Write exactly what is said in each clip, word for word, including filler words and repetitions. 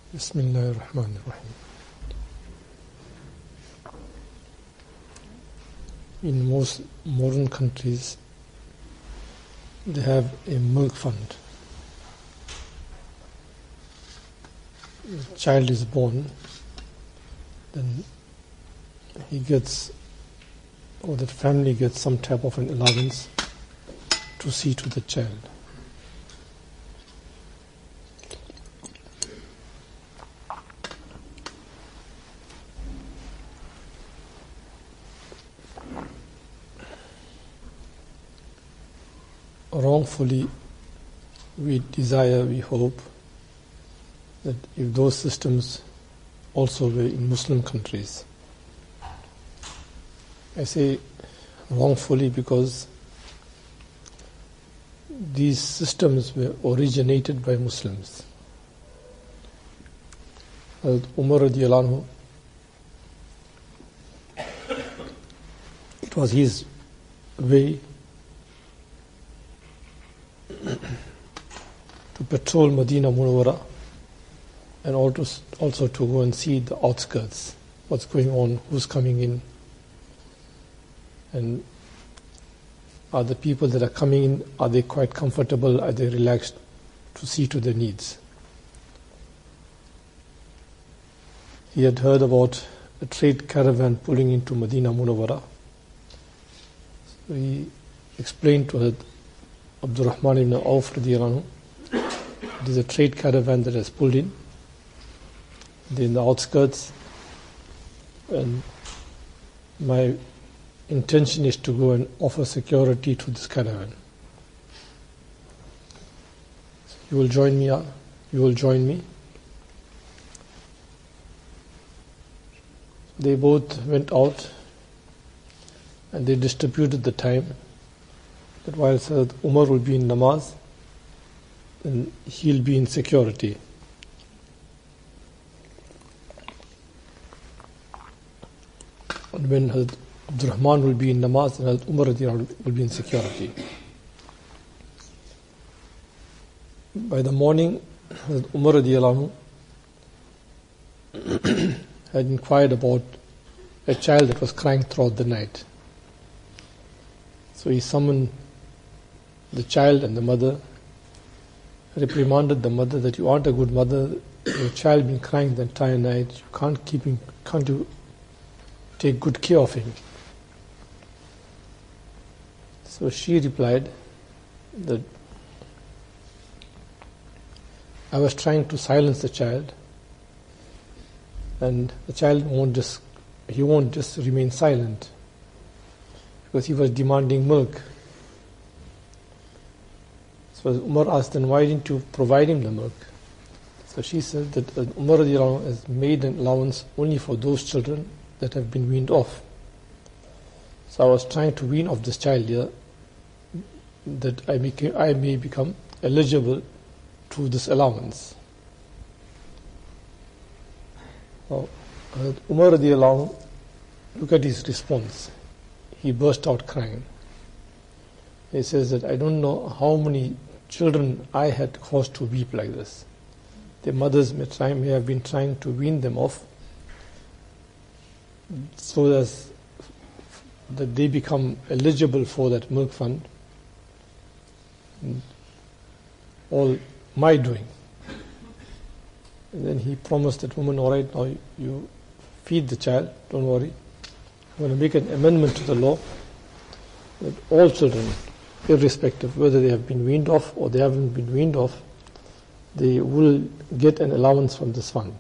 Bismillahir Rahmanir Rahim. In most modern countries, they have a milk fund. The child is born, then he gets, or the family gets some type of an allowance to see to the child. Wrongfully, we desire, we hope that if those systems also were in Muslim countries. I say wrongfully because these systems were originated by Muslims. Hazrat Umar radiallahu anhu, it was his way to patrol Medina Munawwara and also, also to go and see the outskirts, what's going on, who's coming in, and are the people that are coming in, are they quite comfortable, are they relaxed, to see to their needs. He had heard about a trade caravan pulling into Medina Munawwara. So he explained to her Abdul Rahman ibn Auf radiallahu anhu, it is a trade caravan that has pulled in. They're in the outskirts, and my intention is to go and offer security to this caravan. So you will join me, you will join me. They both went out and they distributed the time. That while Sayyid Umar will be in namaz, then he'll be in security. And when Hazrat Abdul Rahman will be in namaz, and Hazrat Umar will be in security. By the morning, Hazrat Umar radiallahu anhu had inquired about a child that was crying throughout the night. So he summoned the child and the mother, reprimanded the mother that you aren't a good mother, your child been crying the entire night, you can't keep him, can't you take good care of him? So she replied that I was trying to silence the child, and the child won't just, he won't just remain silent, because he was demanding milk. So Umar asked, then why didn't you provide him the milk? So she said that Umar radiallahu anhu has made an allowance only for those children that have been weaned off. So I was trying to wean off this child here, that I, became, I may become eligible to this allowance. Now, Umar radiallahu anhu, look at his response. He burst out crying. He says that I don't know how many children I had caused to weep like this. Their mothers may, try, may have been trying to wean them off so that, that they become eligible for that milk fund. And all my doing. And then he promised that woman, all right, now you feed the child, don't worry. I'm going to make an amendment to the law that all children, irrespective whether they have been weaned off or they haven't been weaned off, they will get an allowance from this fund.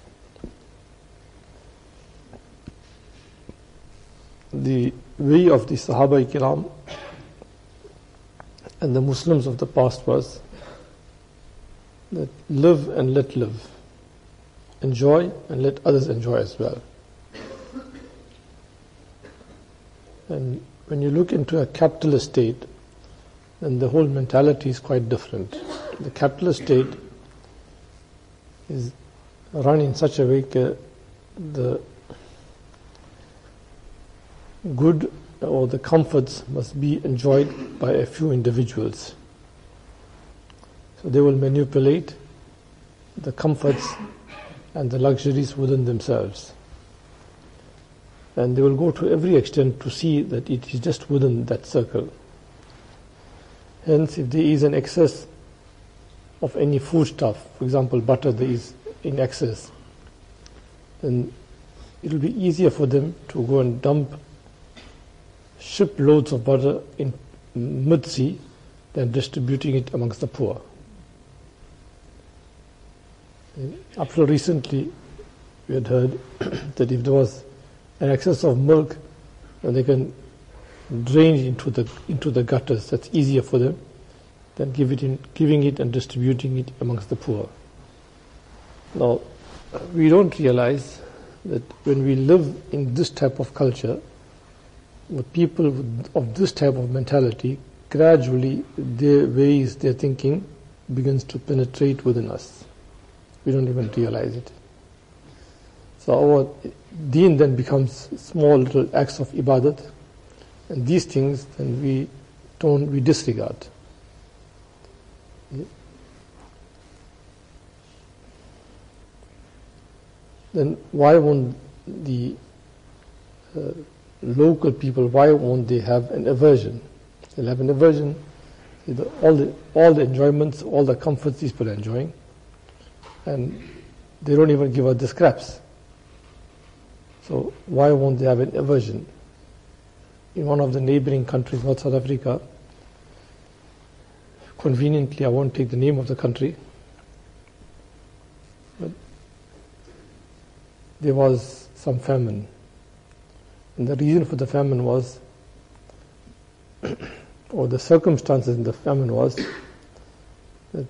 The way of the Sahaba Kiram and the Muslims of the past was that live and let live. Enjoy and let others enjoy as well. And when you look into a capitalist state, then the whole mentality is quite different. The capitalist state is run in such a way that the good or the comforts must be enjoyed by a few individuals. So they will manipulate the comforts and the luxuries within themselves. And they will go to every extent to see that it is just within that circle. Hence, if there is an excess of any foodstuff, for example, butter, there is in excess, then it will be easier for them to go and dump ship loads of butter in mid-sea than distributing it amongst the poor. Up till recently, we had heard that if there was an excess of milk, then they can drain it into the into the gutters. That's easier for them than give it in, giving it and distributing it amongst the poor. Now, we don't realize that when we live in this type of culture, with people of this type of mentality, gradually their ways, their thinking begins to penetrate within us. We don't even realize it. So our deen then becomes small little acts of ibadat, and these things then we don't, we disregard. Yeah. Then why won't the uh, local people, why won't they have an aversion? They'll have an aversion. All the, all the enjoyments, all the comforts these people are enjoying, and they don't even give out the scraps. So why won't they have an aversion? In one of the neighboring countries, North South Africa, conveniently, I won't take the name of the country, but there was some famine. And the reason for the famine was, or the circumstances in the famine was, that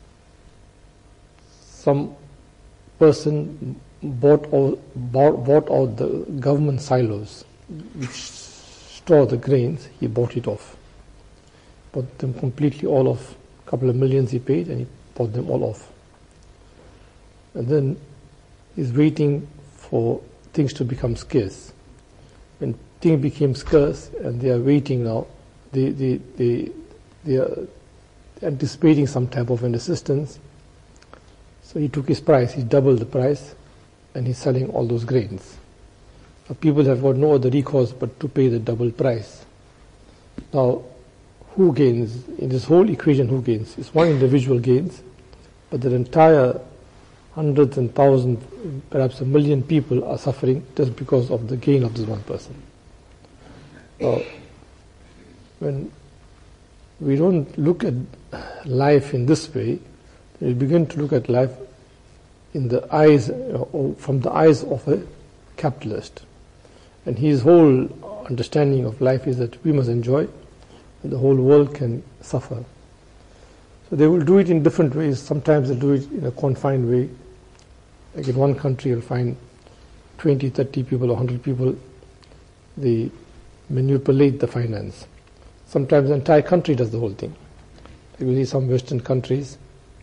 some person bought out, bought, bought out the government silos which store the grains. He bought it off. Bought them completely all off. A couple of millions he paid, and he bought them all off. And then he's waiting for things to become scarce. When things became scarce and they are waiting now, they, they, they, they are anticipating some type of an assistance. So he took his price, he doubled the price, and he's selling all those grains. Now people have got no other recourse but to pay the double price. Now, who gains? In this whole equation, who gains? It's one individual gains, but the entire hundreds and thousands, perhaps a million people are suffering just because of the gain of this one person. Now, when we don't look at life in this way, we begin to look at life in the eyes, or from the eyes of a capitalist. And his whole understanding of life is that we must enjoy, and the whole world can suffer. So they will do it in different ways. Sometimes they'll do it in a confined way. Like in one country, you'll find twenty, thirty people or one hundred people, they manipulate the finance. Sometimes the entire country does the whole thing. Like we see some Western countries,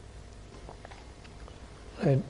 and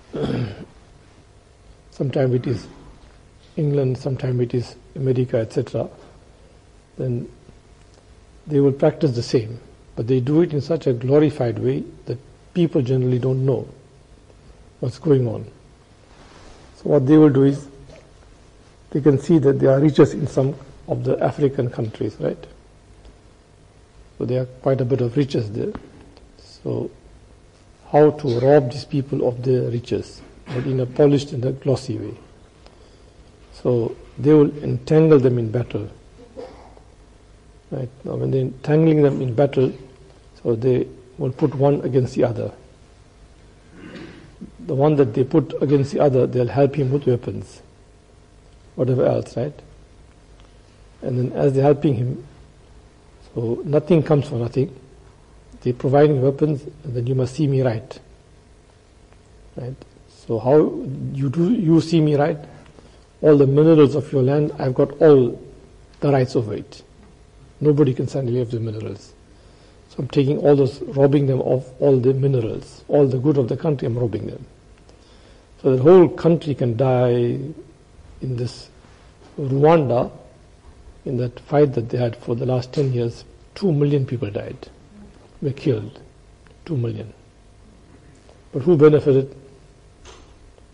sometimes it is England, sometimes it is America, et cetera. Then they will practice the same, but they do it in such a glorified way that people generally don't know what's going on. So what they will do is, they can see that there are riches in some of the African countries, right? So there are quite a bit of riches there. So how to rob these people of their riches, but in a polished and a glossy way. So they will entangle them in battle. Right? Now when they're entangling them in battle, so they will put one against the other. The one that they put against the other, they'll help him with weapons, whatever else, right? And then as they're helping him, so nothing comes for nothing. They're providing weapons, and then you must see me right. Right? So how you do you see me right? All the minerals of your land, I've got all the rights over it. Nobody can stand any of the minerals. So I'm taking all those, robbing them of all the minerals, all the good of the country, I'm robbing them. So the whole country can die in this Rwanda, in that fight that they had for the last ten years, two million people died, were killed, two million. But who benefited?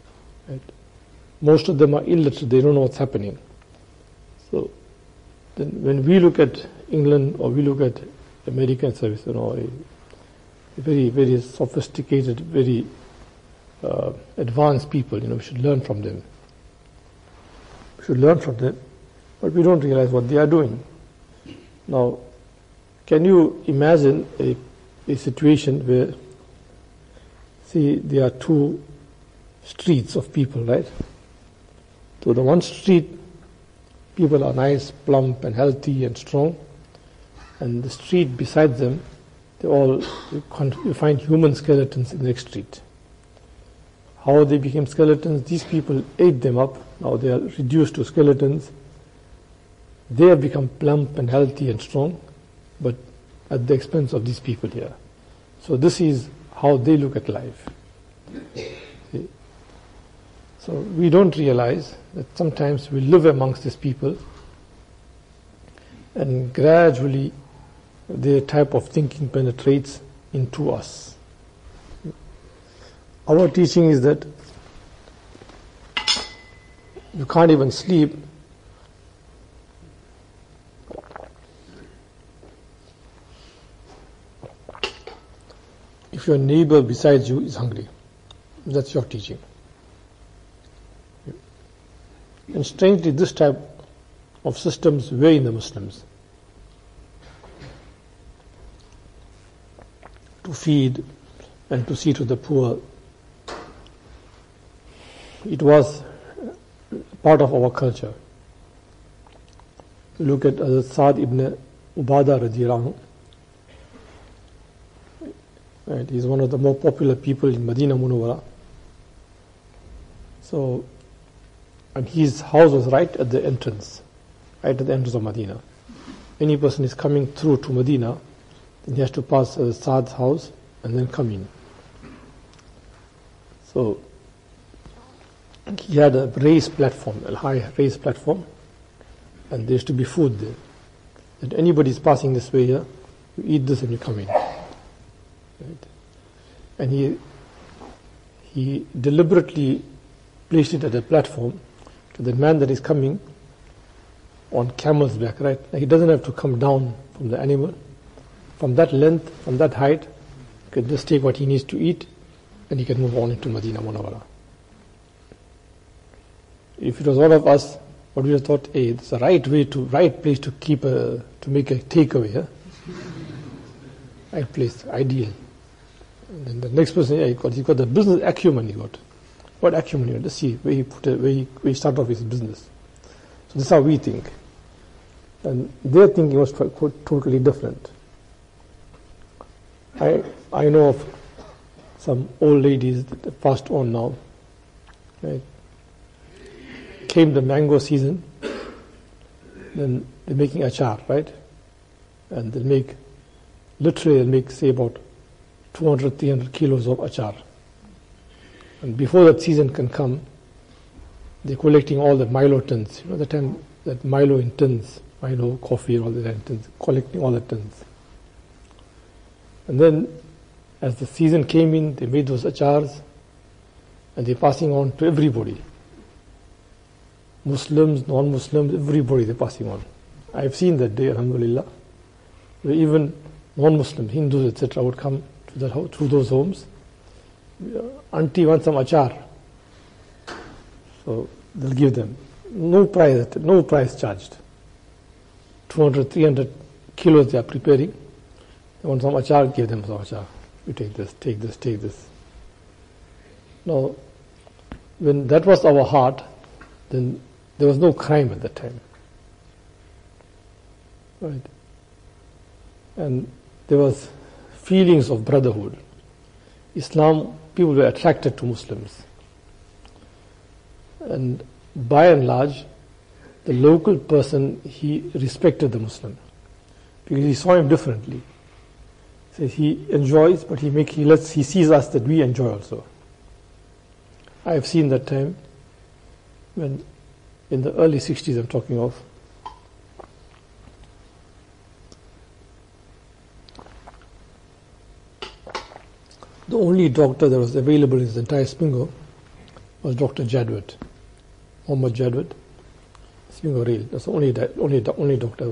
Right? Most of them are illiterate, they don't know what's happening. So then when we look at England or we look at American service, you know, a, a very, very sophisticated, very uh, advanced people, you know, we should learn from them. We should learn from them, but we don't realize what they are doing. Now, can you imagine a, a situation where, see, there are two streets of people, right? So the one street, people are nice, plump and healthy and strong, and the street beside them, they all, you, can't, you find human skeletons in the next street. How they became skeletons, these people ate them up, now they are reduced to skeletons. They have become plump and healthy and strong, but at the expense of these people here. So this is how they look at life. See? So we don't realize that sometimes we live amongst these people and gradually their type of thinking penetrates into us. Our teaching is that you can't even sleep if your neighbor besides you is hungry. That's your teaching. And strangely, this type of systems were in the Muslims. To feed and to see to the poor. It was part of our culture. Look at Hazrat Sa'd ibn Ubadah radiyallahu anhu. Right, he's one of the more popular people in Medina Munawwara. So, and his house was right at the entrance, right at the entrance of Medina. Any person is coming through to Medina, then he has to pass uh, Saad's house and then come in. So, he had a raised platform, a high raised platform, and there used to be food there. And anybody is passing this way here, you eat this and you come in. Right? And he he deliberately placed it at a platform to the man that is coming on camel's back, right? He doesn't have to come down from the animal. From that length, from that height, he can just take what he needs to eat and he can move on into Medina Munawwara. If it was one of us, what we have thought, hey, it's the right way to, right place to keep a, to make a takeaway, huh? Right place, ideal. And then the next person, yeah, he got, he got the business acumen he got. What acumen he got? Let's see where he put it, where he, where he started off his business. So this is how we think. And their thinking was totally different. I I know of some old ladies that passed on now. Right? Came the mango season, then they're making achar, right? And they'll make, literally they'll make, say, about two hundred, three hundred kilos of achar. And before that season can come, they're collecting all the Milo tins. You know, the time that Milo in tins, Milo, coffee, all the tins, collecting all the tins. And then, as the season came in, they made those achars, and they're passing on to everybody. Muslims, non-Muslims, everybody they're passing on. I've seen that day, alhamdulillah, where even non-Muslims, Hindus, et cetera, would come to that house, through those homes. Auntie wants some achar. So they'll give them. No price, no price charged. two hundred, three hundred kilos they are preparing. They want some achar, give them some achar. You take this, take this, take this. Now, when that was our heart, then there was no crime at that time. Right? And there was feelings of brotherhood. Islam, people were attracted to Muslims. And by and large, the local person, he respected the Muslim because he saw him differently. So he enjoys, but he make he lets he sees us that we enjoy also. I have seen that time when, in the early sixties, I'm talking of. The only doctor that was available in the entire Spingo was Doctor Jadwat, Muhammad Jadwat. Real. That's the only, only, only doctor.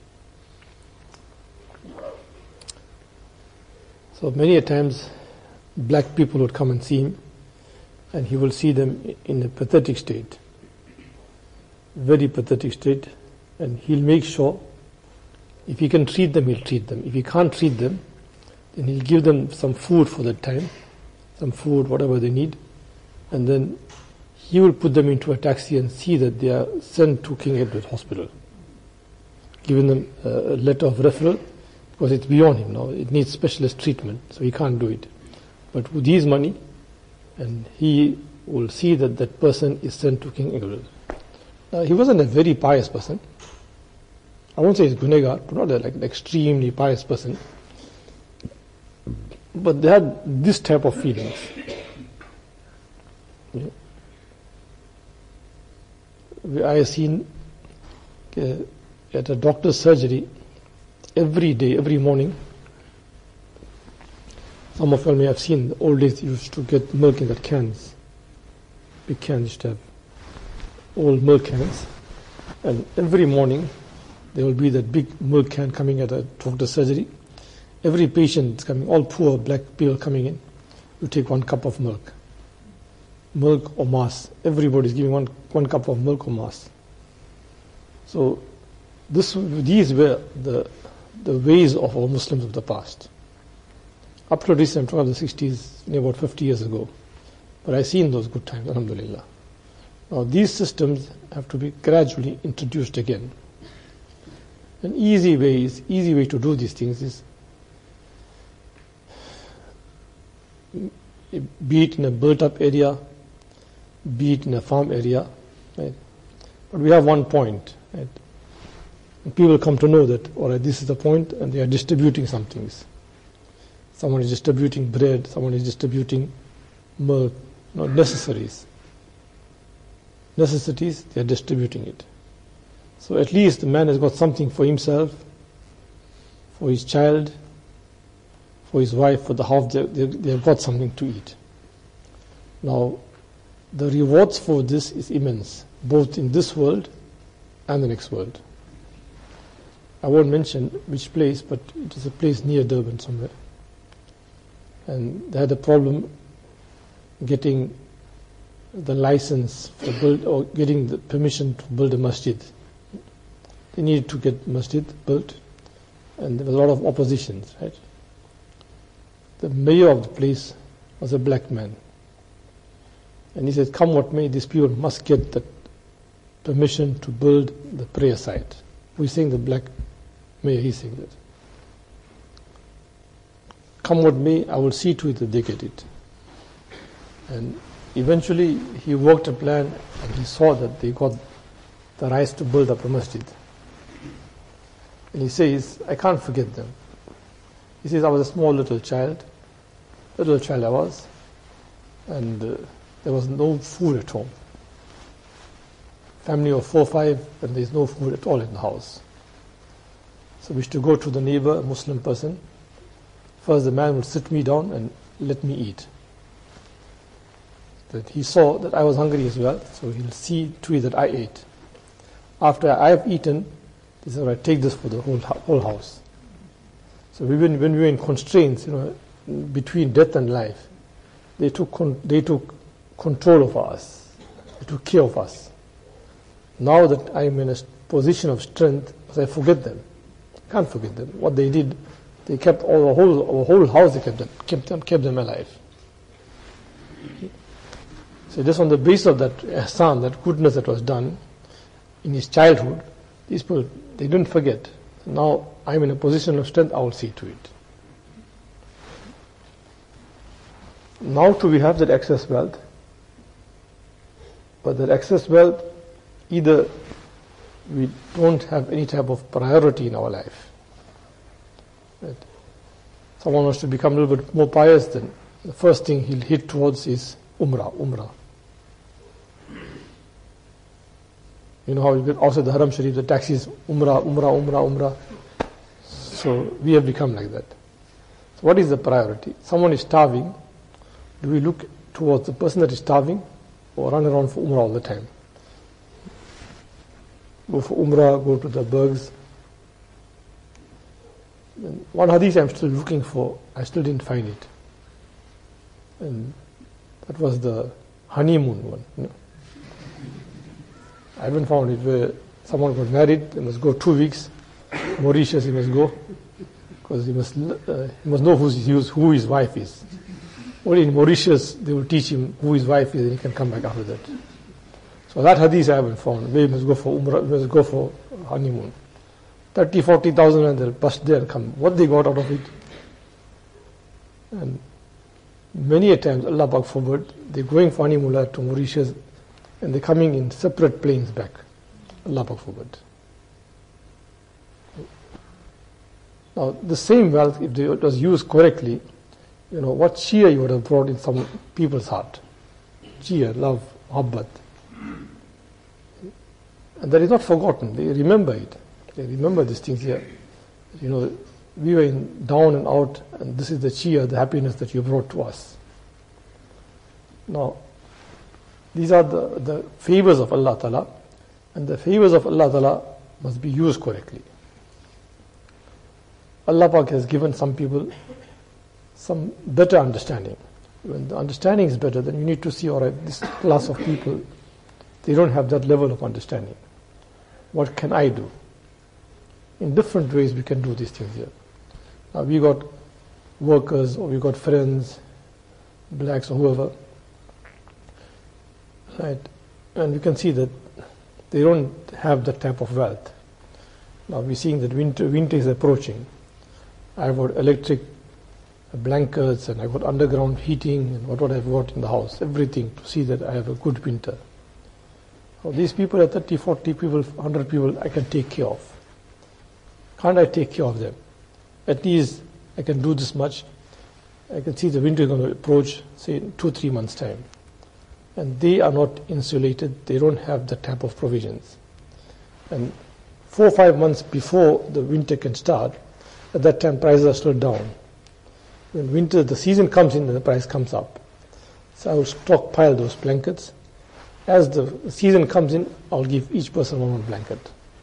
So many a times, black people would come and see him, and he will see them in a pathetic state, very pathetic state, and he'll make sure if he can treat them, he'll treat them. If he can't treat them, then he'll give them some food for that time, some food, whatever they need, and then he will put them into a taxi and see that they are sent to King Edward Hospital, giving them a letter of referral, because it's beyond him now. It needs specialist treatment, so he can't do it. But with his money, and he will see that that person is sent to King Edward. Now, he wasn't a very pious person. I won't say he's gunegar, but not a, like an extremely pious person. But they had this type of feelings. Yeah. I have seen uh, at a doctor's surgery every day, every morning. Some of you may have seen the old days used to get milk in that cans, big cans used to have old milk cans, and every morning there will be that big milk can coming at a doctor's surgery. Every patient is coming, all poor black people coming in, you take one cup of milk. Milk or mass. Everybody is giving one, one cup of milk or mass. So this, these were the, the ways of our Muslims of the past. Up to recent, I'm talking of the sixties, about fifty years ago. But I've seen those good times, alhamdulillah. Now these systems have to be gradually introduced again. An easy way is, easy way to do these things is, be it in a built-up area, be it in a farm area, right? But we have one point, right? And people come to know that, all right, this is the point, and they are distributing some things. Someone is distributing bread, someone is distributing milk, no necessaries. Necessities, they are distributing it. So at least the man has got something for himself, for his child, for his wife, for the house, they, they, they have got something to eat. Now, the rewards for this is immense, both in this world and the next world. I won't mention which place, but it is a place near Durban somewhere. And they had a problem getting the license for build, or getting the permission to build a masjid. They needed to get masjid built, and there was a lot of opposition, right? The mayor of the place was a black man. And he said, come what may, these people must get the permission to build the prayer site. We're saying the black mayor, he's saying that. Come what may, I will see to it that they get it. And eventually he worked a plan, and he saw that they got the rights to build up a masjid. And he says, I can't forget them. He says, I was a small little child, little child I was, and uh, there was no food at home. Family of four or five, and there's no food at all in the house. So we used to go to the neighbor, a Muslim person. First the man would sit me down and let me eat. That he saw that I was hungry as well, so he'll see to it that I ate. After I have eaten, he said, all right, take this for the whole whole house. So we, when, when we were in constraints, you know, between death and life, they took con- they took control of us. They took care of us. Now that I'm in a position of strength, I forget them. Can't forget them. What they did, they kept all the whole our whole house. They kept them, kept them, kept them alive. So just on the basis of that ihsan, that goodness that was done in his childhood, these people, they didn't forget. Now I'm in a position of strength, I will see to it. Now too we have that excess wealth, but that excess wealth, either we don't have any type of priority in our life. Right? Someone wants to become a little bit more pious, then the first thing he'll hit towards is Umrah, Umrah. You know how you get outside the Haram Sharif, the taxis, Umrah, Umrah, Umrah, Umrah. So we have become like that. So what is the priority? Someone is starving. Do we look towards the person that is starving, or run around for Umrah all the time. Go for Umrah, go to the Bergs. And one hadith I'm still looking for, I still didn't find it. And that was the honeymoon one. You know. I haven't found it where someone got married, they must go two weeks. Mauritius, he must go, because he must uh, he must know who's, who's, who his wife is. Only in Mauritius, they will teach him who his wife is, and he can come back after that. So that hadith I haven't found. Where he must go for Umrah, must go for honeymoon. thirty, forty thousand and they'll bust there and come. What they got out of it? And many a times, Allah Pak forbid, they're going for honeymoon to Mauritius and they're coming in separate planes back. Allah Pak forbid. Now, the same wealth, if it was used correctly, you know, what cheer you would have brought in some people's heart. Cheer, love, muhabbat. And that is not forgotten. They remember it. They remember these things here. You know, we were in down and out, and this is the cheer, the happiness that you brought to us. Now, these are the, the favors of Allah Ta'ala, and the favors of Allah Ta'ala must be used correctly. Allah Pak has given some people some better understanding. When the understanding is better, then you need to see, all right, this class of people, they don't have that level of understanding. What can I do? In different ways we can do these things here. Now we got workers, or we got friends, blacks or whoever, right? And we can see that they don't have that type of wealth. Now we're seeing that winter, winter is approaching. I've got electric blankets and I've got underground heating and what, what I've got in the house, everything to see that I have a good winter. Now these people are thirty, forty people, one hundred people I can take care of. Can't I take care of them? At least I can do this much. I can see the winter is going to approach, say, in two, three months' time. And they are not insulated. They don't have the type of provisions. And four or five months before the winter can start, at that time prices are still down. When winter, the season comes in, the price comes up. So I will stockpile those blankets. As the season comes in, I'll give each person one one blanket.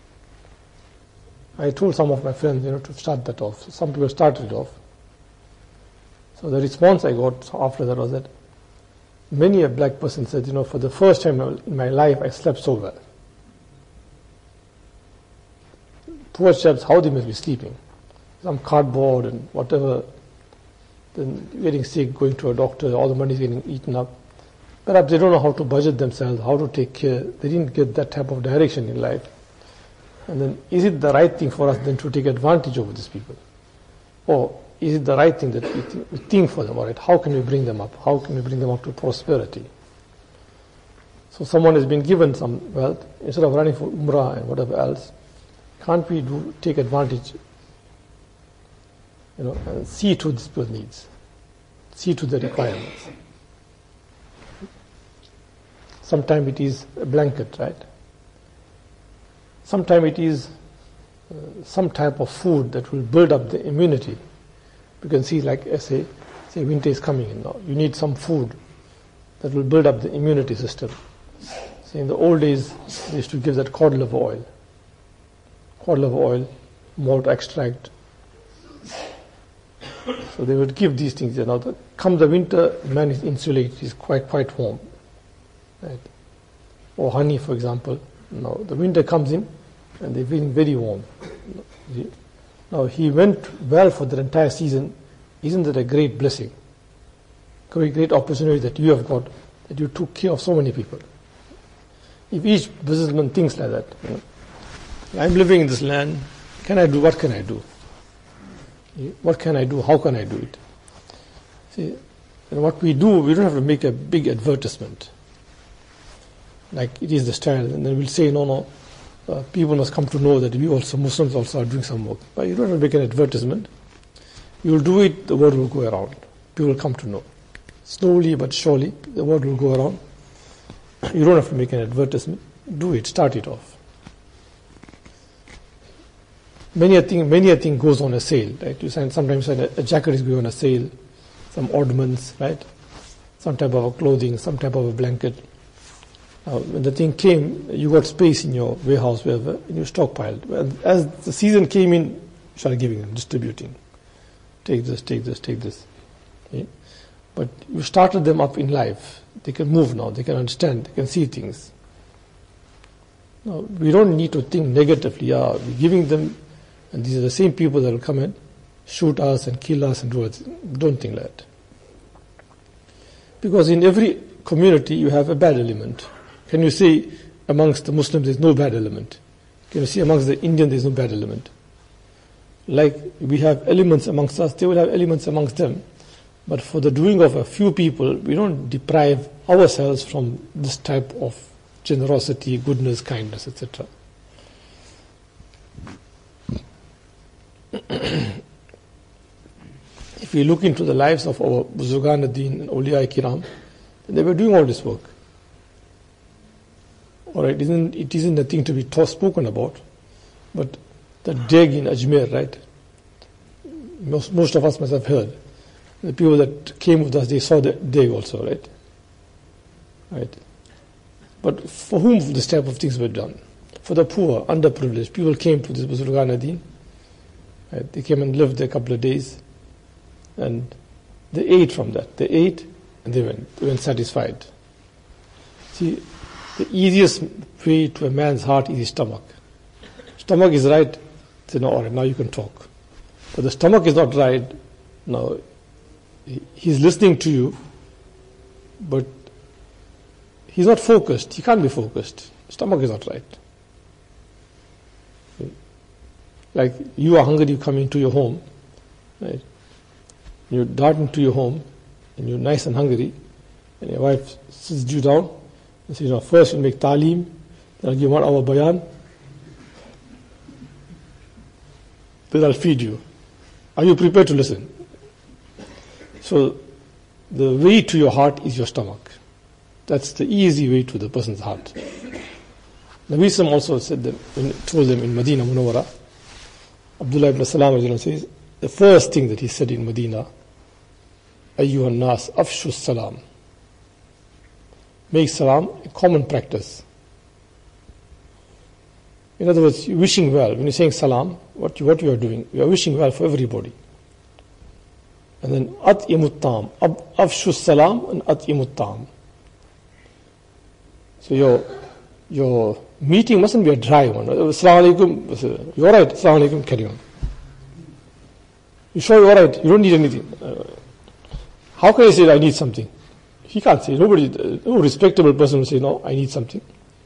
I told some of my friends, you know, to start that off. Some people started it off. So the response I got after that was that many a black person said, you know, for the first time in my life, I slept so well. Poor chaps, how they must be sleeping. Some cardboard and whatever, then getting sick, going to a doctor, all the money is getting eaten up. Perhaps they don't know how to budget themselves, how to take care. They didn't get that type of direction in life. And then, is it the right thing for us then to take advantage over these people? Or is it the right thing that we, th- we think for them, all right, how can we bring them up? How can we bring them up to prosperity? So someone has been given some wealth, instead of running for Umrah and whatever else, can't we do take advantage, you know, and see to these people's needs, see to the requirements? Sometimes it is a blanket, right? Sometimes it is uh, some type of food that will build up the immunity. You can see, like I say, say winter is coming in now. You need some food that will build up the immunity system. So in the old days, they used to give that cod liver oil. Cod liver oil, malt extract. So they would give these things. Now, the, come the winter, man is insulated, he's quite, quite warm. Right? Or honey, for example. Now, the winter comes in, and they're feeling very warm. Now, he went well for the entire season. Isn't that a great blessing? Great, great opportunity that you have got, that you took care of so many people. If each businessman thinks like that, you know, I'm living in this land, can I do, what can I do? What can I do, how can I do it? See, and what we do, we don't have to make a big advertisement, like it is the style, and then we'll say, no, no, uh, people must come to know that we also, Muslims also are doing some work. But you don't have to make an advertisement. You will do it, the word will go around. People will come to know. Slowly but surely, the word will go around. You don't have to make an advertisement. Do it, start it off. Many a thing, many a thing goes on a sale, right? You find sometimes a, a jacket is going on a sale, some ornaments, right? Some type of a clothing, some type of a blanket. Uh, when the thing came, you got space in your warehouse, wherever, and you stockpiled. Well, as the season came in, you started giving them, distributing. Take this, take this, take this. Okay? But you started them up in life. They can move now, they can understand, they can see things. No, we don't need to think negatively. Yeah, we're giving them, and these are the same people that will come and shoot us and kill us and do it. Don't think that. Because in every community you have a bad element. Can you say amongst the Muslims there's no bad element? Can you say amongst the Indians there's no bad element? Like we have elements amongst us, they will have elements amongst them. But for the doing of a few people, we don't deprive ourselves from this type of generosity, goodness, kindness, et cetera. If we look into the lives of our Buzurgan ad-Din and Awliya Kiram, they were doing all this work. Alright, isn't, it isn't a thing to be taught, spoken about, but the Deg in Ajmer, right? Most, most of us must have heard. The people that came with us, they saw the Deg also, right? Right. But for whom this type of things were done? For the poor, underprivileged. People came to this Buzurgan ad-Din. Right? They came and lived there a couple of days. And they ate from that. They ate and they went. They went satisfied. See, the easiest way to a man's heart is his stomach. Stomach is right, say, no, all right, now you can talk. But the stomach is not right, now he's listening to you, but he's not focused. He can't be focused. Stomach is not right. Like you are hungry, you come into your home, right? You dart into your home, and you're nice and hungry, and your wife sits you down and says, you know, first you'll make ta'aleem, then I'll give one hour bayan, then I'll feed you. Are you prepared to listen? So, the way to your heart is your stomach. That's the easy way to the person's heart. Nabi Sallam also said them, when told them in Medina Munawwara, Abdullah ibn Salam says, the first thing that he said in Medina, Ayyuhan nas afshu salam. Make salam a common practice. In other words, you're wishing well. When you're saying salam, what you, what you are doing, you are wishing well for everybody. And then at'imut ta'am, afshu salam and at'imut ta'am. So your your meeting mustn't be a dry one. Assalamu alaikum, you're right, assalamu alaikum, carry on. You sure you're right, you don't need anything. Uh, how can I say I need something? He can't say. Nobody, no respectable person will say, no, I need something.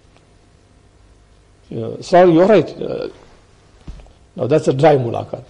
You know, sorry, you're right. Uh, now that's a dry mulaqat.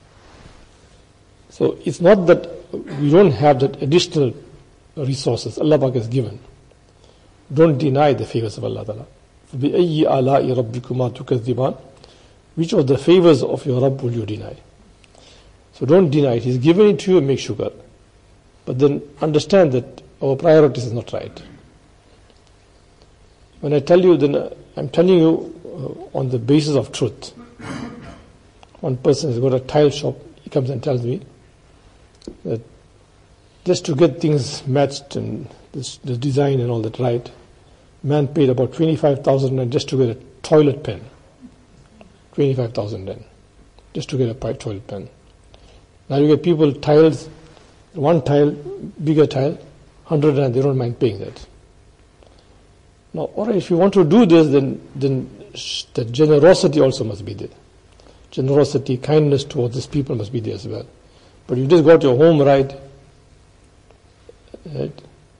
So it's not that we don't have that additional resources Allah Pak has given. Don't deny the favors of Allah Ta'ala. فَبِأَيِّ آلَاءِ رَبِّكُمَا تُكَذِّبَانِ. Which of the favors of your Rabb will you deny? So don't deny it. He's given it to you, make sugar. But then understand that our priorities is not right. When I tell you, then uh, I'm telling you uh, on the basis of truth. One person has got a tile shop. He comes and tells me that just to get things matched and this, the design and all that right, man paid about twenty-five thousand and just to get a toilet pen. twenty-five thousand then, just to get a toilet pen. Now you get people tiles, one tile, bigger tile, one hundred and they don't mind paying that. Now, alright, if you want to do this, then then the generosity also must be there. Generosity, kindness towards these people must be there as well. But you just got your home right, right?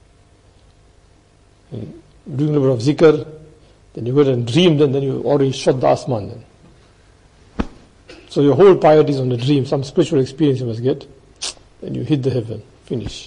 And doing a bit of zikr, then you go and dreamed, and then you already shot the asman then. So your whole piety is on the dream, some spiritual experience you must get, then you hit the heaven, finish.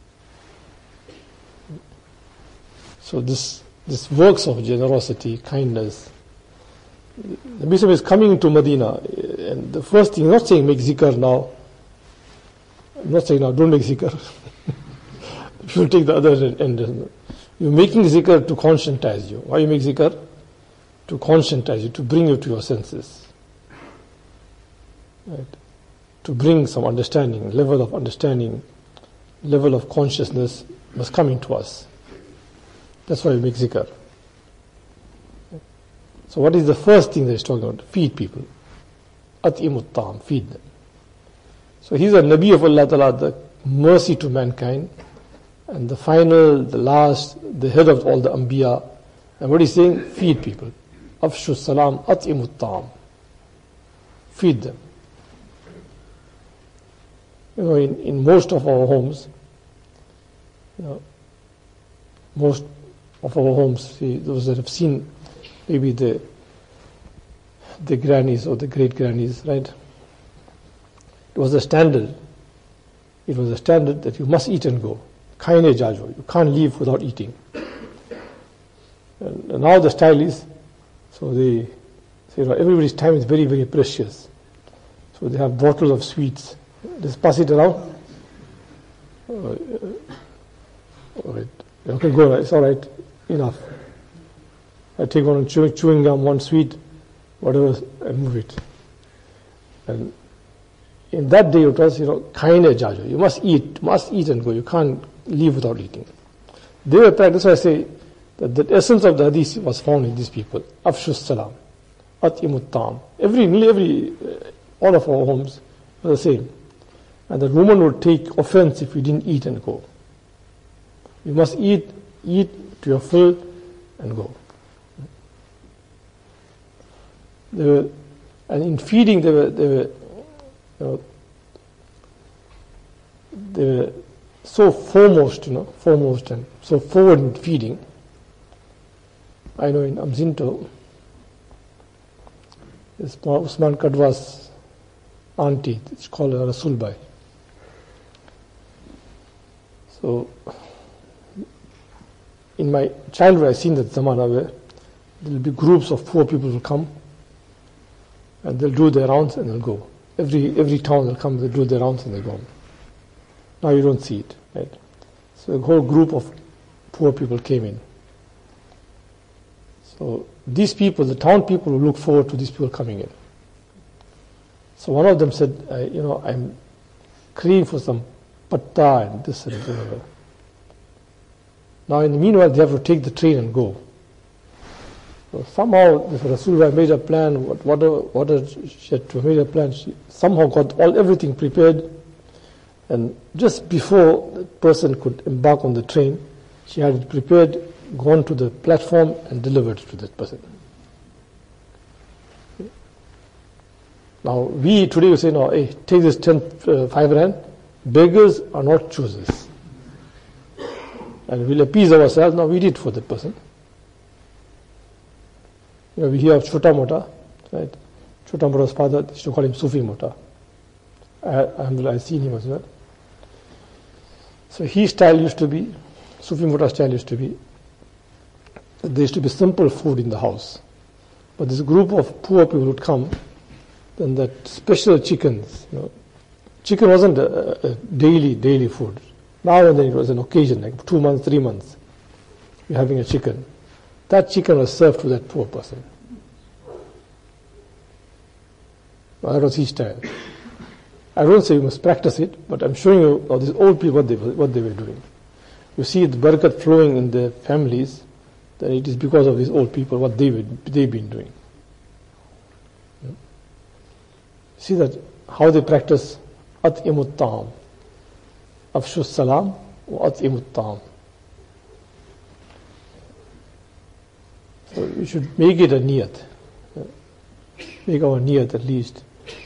So this this works of generosity, kindness. The Bishop is coming to Medina, and the first thing, not saying make zikr now, I'm not saying now don't make zikr. If you take the other end, you're making zikr to conscientize you. Why you make zikr? To conscientize you, to bring you to your senses. Right? To bring some understanding, level of understanding, level of consciousness must come into us. That's why we make zikr. So what is the first thing that he's talking about? Feed people. At'imut ta'am, feed them. So he's a Nabi of Allah Ta'ala, the mercy to mankind, and the final, the last, the head of all the Anbiya. And what he's saying? Feed people. Afshu salam, at'imut ta'am. Feed them. You know, in, in most of our homes, you know, most of our homes, see, those that have seen maybe the the grannies or the great grannies, right? It was a standard. It was a standard that you must eat and go. Kaine jajo. You can't leave without eating. And now the style is, so they say, you know, everybody's time is very, very precious. So they have bottles of sweets. Just pass it around. Uh, all right. Okay, go. It's all right. Enough. I take one chew- chewing gum, one sweet, whatever, and move it. And in that day it was, you know, kaine jajo. You must eat, must eat and go. You can't leave without eating. They were practiced. That's why I say that the essence of the hadith was found in these people. Afshus salam, at'imut ta'am. Every, every, all of our homes were the same. And the woman would take offense if you didn't eat and go. You must eat, eat to your fill and go. They were, and in feeding, they were, they were, you know, they were so foremost, you know, foremost and so forward in feeding. I know in Amzinto, it's Usman Kadwa's auntie, it's called Rasulbai. So, in my childhood, I've seen that zamana where there will be groups of poor people who come and they'll do their rounds and they'll go. Every every town they'll come, they'll do their rounds and they go. Now you don't see it, right? So a whole group of poor people came in. So these people, the town people, will look forward to these people coming in. So one of them said, I, you know, I'm craving for some patta and this and that. Now in the meanwhile, they have to take the train and go. So somehow, the Rasulullah made a plan, what, what, what she had made a plan, she somehow got all everything prepared, and just before the person could embark on the train, she had it prepared, gone to the platform and delivered it to that person. Now we today will say, no, hey, take this ten, uh, five rand. Beggars are not choosers. And we'll appease ourselves. Now we did it for that person. You know, we hear of Chota Mota, right? Chota Mota's father, they used to call him Sufi Mota. I, I've seen him as well. So his style used to be, Sufi Mota's style used to be, there used to be simple food in the house. But this group of poor people would come, then that special chickens, you know, chicken wasn't a, a daily, daily food. Now and then it was an occasion, like two months, three months, you're having a chicken. That chicken was served to that poor person. Well, that was his style. I don't say you must practice it, but I'm showing you all these old people what they, what they were doing. You see the barakat flowing in their families, then it is because of these old people, what they were, they've been doing. See that, how they practice at'imut ta'am. Afshus salam wa at'imut ta'am. So we should make it a niyat. Make our niyat at least.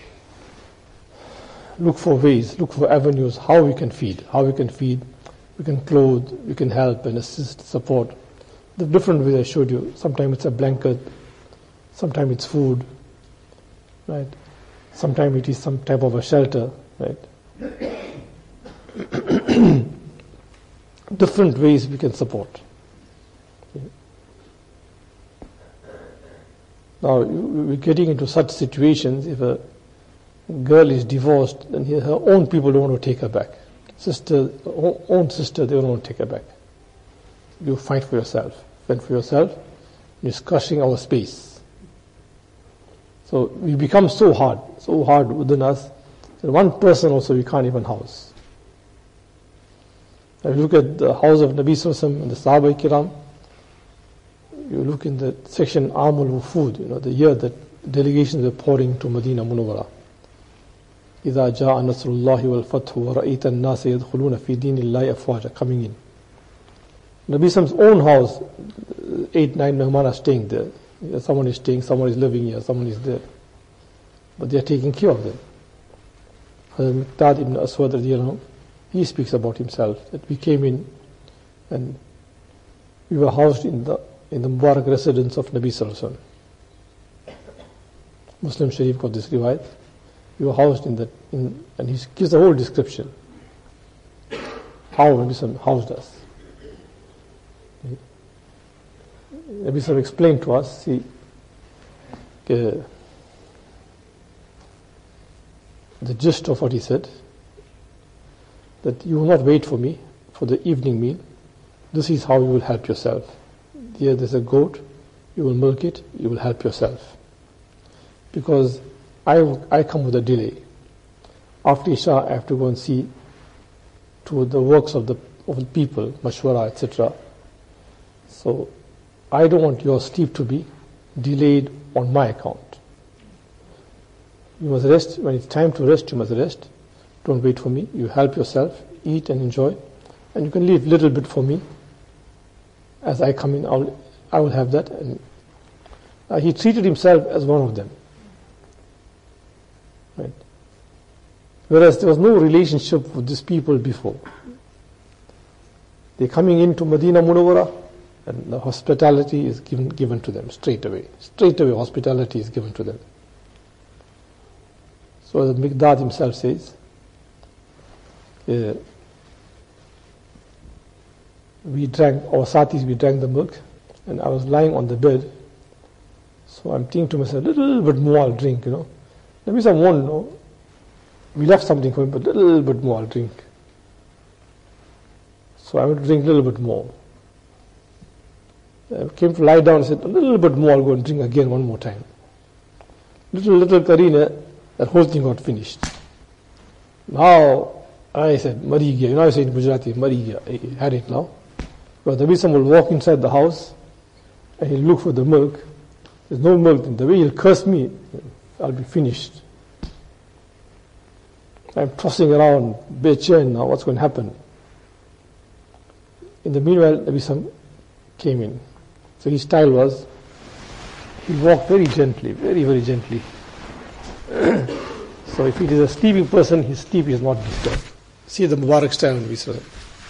Look for ways, look for avenues, how we can feed, how we can feed, we can clothe, we can help and assist, support. The different ways I showed you. Sometimes it's a blanket, sometimes it's food, right? Sometimes it is some type of a shelter, right? Different ways we can support. Now, we're getting into such situations, if a girl is divorced, then her own people don't want to take her back. Sister, own sister, they don't want to take her back. You fight for yourself. Fight for yourself. It's crushing our space. So we become so hard, so hard within us, that one person also we can't even house. If you look at the house of Nabi Sallallahu Alaihi Wasallam and the Sahaba Kiram, you look in the section Amul Wufud, you know, the year that delegations were pouring to Medina Munawwara. إِذَا جَاءَ نَصْرُ اللَّهِ وَالْفَتْحُ وَرَأَيْتَ النَّاسَ يَدْخُلُونَ فِي دِينِ اللَّهِ أَفْوَاجًا, coming in. Nabi Sallam's own house, eight, nine mehman are staying there. Someone is staying, someone is living here, someone is there. But they are taking care of them. Hazrat Miqdad ibn Aswad radiallahu anhu, he speaks about himself, that we came in and we were housed in the in the Mubarak residence of Nabi Sallallahu Alaihi Wasallam. Muslim Sharif got this riwayat. We were housed in that, in, and he gives the whole description. How Nabi Sallallahu housed us. Nabi Sallallahu explained to us, see, uh, the gist of what he said, that you will not wait for me for the evening meal. This is how you will help yourself. Here there's a goat, you will milk it, you will help yourself. Because I, I come with a delay. After Isha, I have to go and see to the works of the, of the people, mashwara, et cetera. So I don't want your sleep to be delayed on my account. You must rest. When it's time to rest, you must rest. Don't wait for me. You help yourself, eat and enjoy. And you can leave a little bit for me. As I come in, I'll, I will have that. And uh, he treated himself as one of them. Right? Whereas there was no relationship with these people before. They're coming into Medina Munawwara, and the hospitality is given, given to them straight away. Straight away hospitality is given to them. So the Miqdad himself says, uh, we drank, our satis, we drank the milk, and I was lying on the bed. So I'm thinking to myself, a little bit more I'll drink, you know. Maybe some won't know. We left something for him, but a little bit more I'll drink. So I went to drink a little bit more. I came to lie down and said, a little bit more I'll go and drink again one more time. Little, little karina, that whole thing got finished. Now, I said, Mari gaya. You know I say in Gujarati, Mari gaya. I had it now. But the Nabi will walk inside the house and he'll look for the milk. There's no milk. And the way he'll curse me, I'll be finished. I'm tossing around, bechain now, what's going to happen? In the meanwhile, Nabi came in. So his style was, he walked very gently, very, very gently. So if it is a sleeping person, his sleep is not disturbed. See the Mubarak style of Nabi.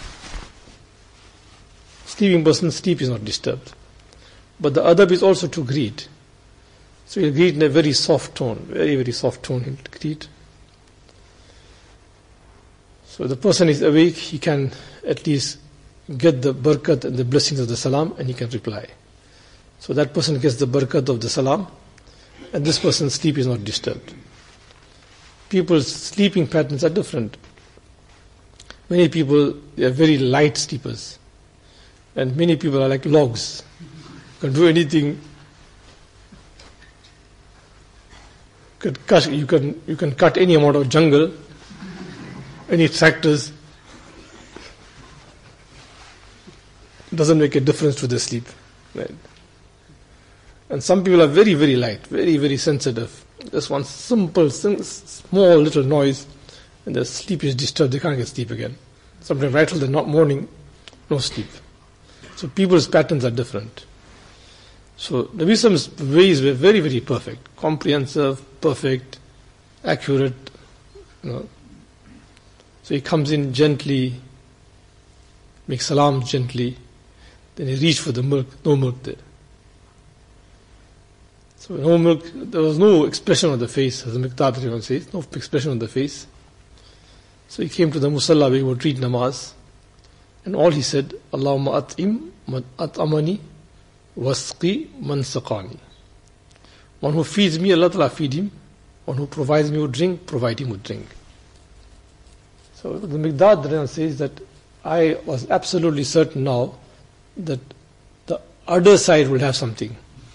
Sleeping person's sleep is not disturbed. But the adab is also to greet. So he'll greet in a very soft tone, very, very soft tone he'll greet. So the person is awake, he can at least get the barakat and the blessings of the salam and he can reply. So that person gets the barakat of the salam and this person's sleep is not disturbed. People's sleeping patterns are different. Many people, they are very light sleepers. And many people are like logs. Can do anything. You can cut, you can, you can cut any amount of jungle, any tractors. Doesn't make a difference to their sleep. Right? And some people are very, very light, very, very sensitive. Just one simple, small little noise, and their sleep is disturbed, they can't get sleep again. Sometimes right till the morning, no sleep. So people's patterns are different. So Nabi Sallam's ways were very, very perfect, comprehensive, perfect, accurate. You know. So he comes in gently, makes salam gently, then he reached for the milk, no milk there. So no milk, there was no expression on the face, as the Miqdad says, no expression on the face. So he came to the Musalla where he would read namaz, and all he said, Allahumma at'im man at'amani wasqi man saqani. One who feeds me, Allah Ta'ala feed him. One who provides me with drink, provide him with drink. So the Miqdad says that I was absolutely certain now that the other side will have something.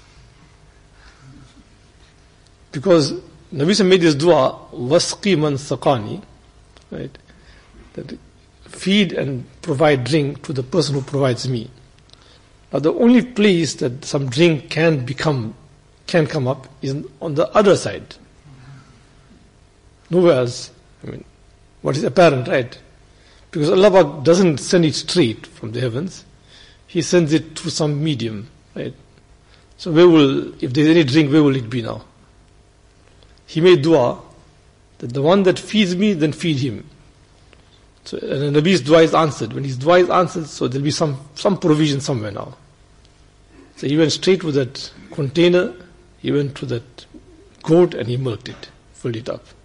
Because Nabi Sallallahu made this dua, wasqi man saqani, right? That feed and provide drink to the person who provides me. Now the only place that some drink can become, can come up is on the other side. Nowhere else. I mean, what is apparent, right? Because Allah Pak doesn't send it straight from the heavens. He sends it through some medium, right? So where will, if there's any drink, where will it be now? He made dua that the one that feeds me, then feed him. So and the Nabi's dua is answered. When his dua is answered, so there'll be some, some provision somewhere now. So he went straight with that container, he went to that goat and he milked it, filled it up.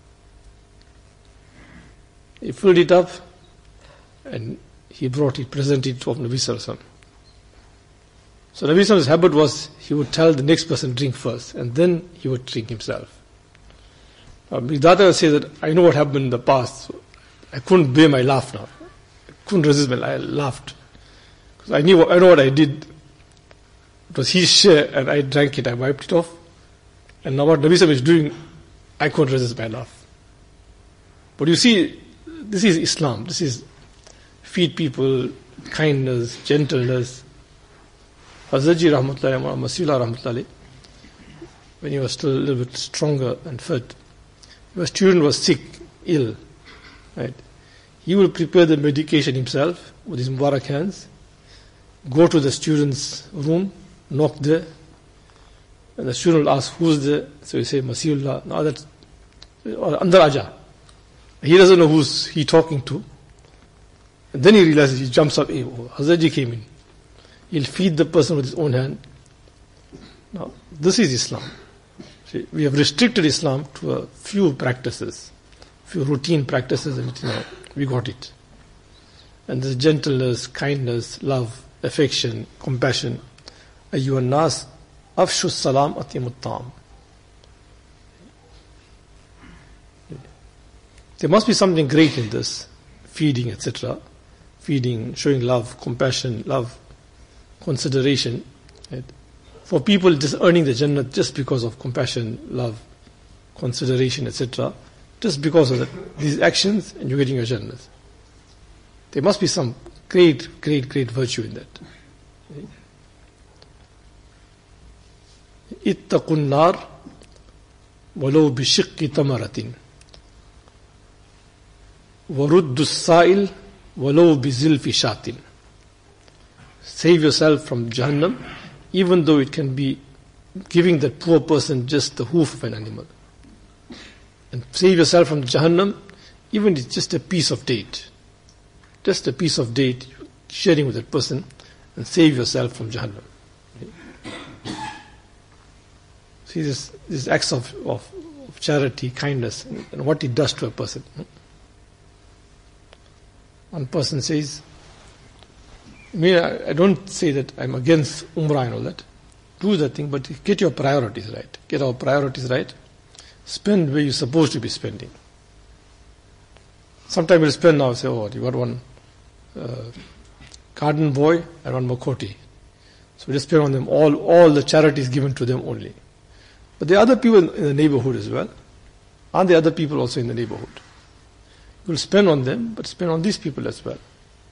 He filled it up and he brought it, presented it to Nabi Sallallahu Alaihi Wasallam. So Nabi Sallallahu Alaihi Wasallam's habit was he would tell the next person drink first and then he would drink himself. Uh, Miqdad says that I know what happened in the past. So I couldn't bear my laugh now. I couldn't resist my I laughed. Because I knew what, I know what I did. It was his share and I drank it, I wiped it off. And now what Nabi Sallallahu Alaihi Wasallam is doing, I couldn't resist my laugh. But you see, this is Islam. This is feed people, kindness, gentleness. Hazratji Rahmatullahi, Masihullah Rahmatullahi, when he was still a little bit stronger and fit, if a student was sick, ill, right, he will prepare the medication himself with his Mubarak hands, go to the student's room, knock there, and the student will ask, who's there? So he say, Masihullah, no, that's, or Andar Aja. He doesn't know who's he talking to. And then he realizes, he jumps up, hey, Hazratji came in. He'll feed the person with his own hand. Now, this is Islam. See, we have restricted Islam to a few practices, few routine practices, and you know, we got it. And this gentleness, kindness, love, affection, compassion. Ayyuhan nas, afshu salam atimut ta'am. There must be something great in this, feeding, et cetera. Feeding, showing love, compassion, love, consideration. Right? For people just earning the Jannah just because of compassion, love, consideration, et cetera. Just because of that, these actions, and you're getting your Jannah. There must be some great, great, great virtue in that. Ittaqun nar walau bishiqqi tamaratin waruddu as-sa'il walau bizilfi shatin. Save yourself from Jahannam, even though it can be giving that poor person just the hoof of an animal. And save yourself from Jahannam, even if it's just a piece of date. Just a piece of date, sharing with that person, and save yourself from Jahannam. See this, this acts of, of, of charity, kindness, and, and what it does to a person. One person says, I mean, I, I don't say that I'm against Umrah and all that. Do that thing, but get your priorities right. Get our priorities right. Spend where you're supposed to be spending. Sometimes we'll spend now, say, oh, you got one uh, garden boy and one Makoti. So we just spend on them all, all the charities given to them only. But there are other people in the neighborhood as well. Aren't there other people also in the neighborhood? You'll spend on them, but spend on these people as well.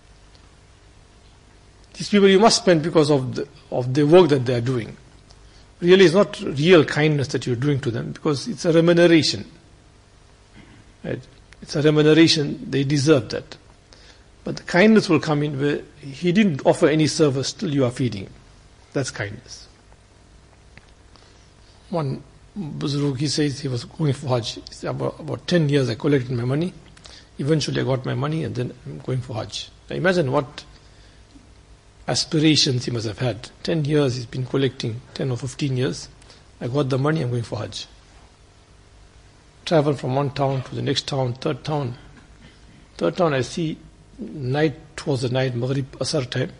These people you must spend because of the, of the work that they are doing. Really, it's not real kindness that you're doing to them because it's a remuneration. Right? It's a remuneration, they deserve that. But the kindness will come in where he didn't offer any service till you are feeding him. That's kindness. One Buzurg, he says he was going for Hajj. He said, about, about ten years I collected my money. Eventually I got my money and then I'm going for Hajj. Now imagine what aspirations he must have had. Ten years he's been collecting, ten or fifteen years. I got the money, I'm going for Hajj. Travel from one town to the next town, third town. Third town I see night, towards the night, Maghrib, Asar time.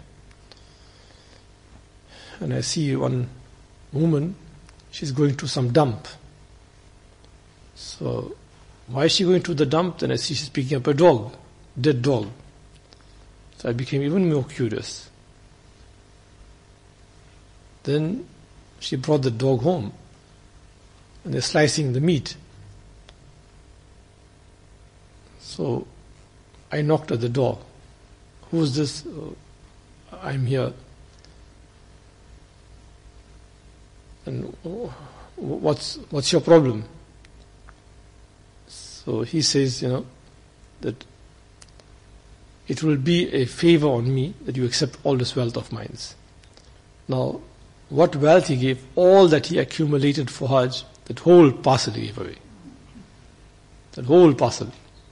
And I see one woman, she's going to some dump. So, why is she going to the dump? Then I see she's picking up a dog, dead dog. So I became even more curious. Then she brought the dog home and they're slicing the meat. So I knocked at the door. Who's this? Oh, I'm here. and what's what's your problem? So he says, you know, that it will be a favor on me that you accept all this wealth of mine. Now, what wealth he gave, all that he accumulated for Hajj, that whole parcel he gave away. That whole parcel.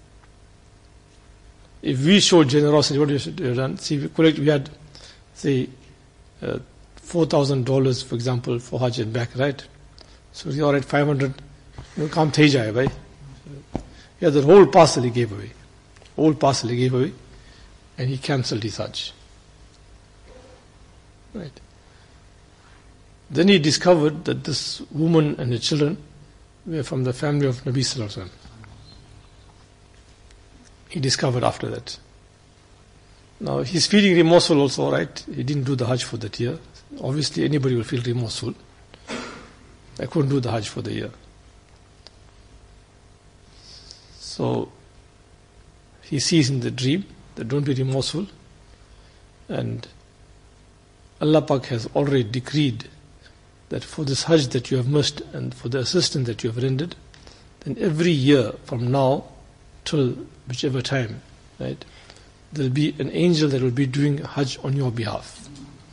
If we show generosity, what we should have done? See, we collect, we had, say, uh, four thousand dollars, for example, for Hajj and back, right? So you are at five hundred, you know, kam thei jaye, bhai. Yeah, the whole parcel he gave away. Whole parcel he gave away, and he cancelled his Hajj. Right. Then he discovered that this woman and her children were from the family of Nabi Sallallahu Alaihi Wasallam. He discovered after that. Now he's feeling remorseful also, right? He didn't do the Hajj for that year. Obviously anybody will feel remorseful. I couldn't do the Hajj for the year. So he sees in the dream that don't be remorseful, and Allah Pak has already decreed that for this Hajj that you have missed and for the assistance that you have rendered, then every year from now till whichever time, right, there will be an angel that will be doing Hajj on your behalf.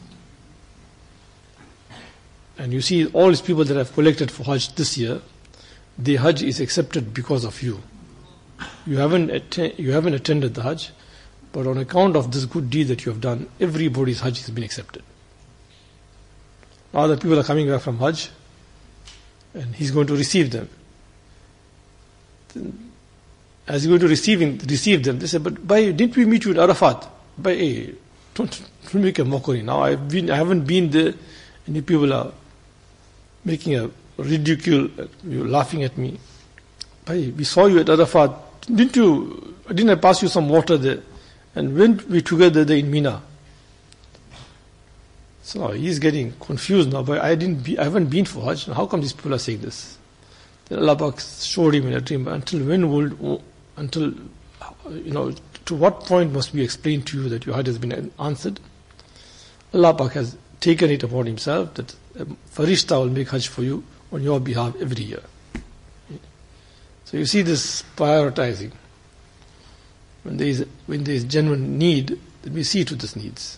And you see all these people that have collected for Hajj this year, the Hajj is accepted because of you. You haven't atten- you haven't attended the Hajj, but on account of this good deed that you have done, everybody's Hajj has been accepted. Now the people are coming back from Hajj, and he's going to receive them. As he's going to receive, him, receive them, they say, but by, didn't we meet you at Arafat? By, hey, don't, don't make a mockery. Now I've been, I haven't been there, and you people are making a ridicule, you're laughing at me. By, we saw you at Arafat. Didn't you, didn't I pass you some water there? And went we together there in Mina? So he's getting confused now, but I didn't be, I haven't been for Hajj. How come these people are saying this? Then Allah Pak showed him in a dream, until when will, until, you know, to what point must we explain to you that your Hajj has been answered? Allah Pak has taken it upon himself that a Farishta will make Hajj for you on your behalf every year. So you see this prioritizing. When there is, when there is genuine need, then we see to this needs.